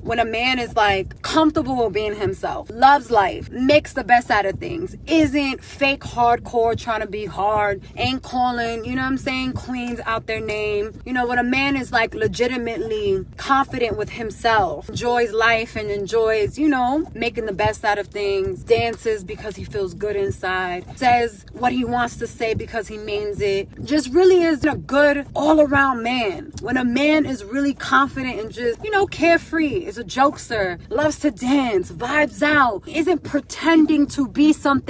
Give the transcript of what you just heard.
When a man is like comfortable with being himself, loves life, makes the best out of things, isn't fake hardcore trying to be hard, ain't calling, you know what I'm saying, queens out their name. You know, when a man is like legitimately confident with himself, enjoys life and enjoys, you know, making the best out of things, dances because he feels good inside, says what he wants to say because he means it, just really is a good all-around man. When a man is really confident and just, you know, carefree, is a jokester, loves to dance, vibes out, isn't pretending to be something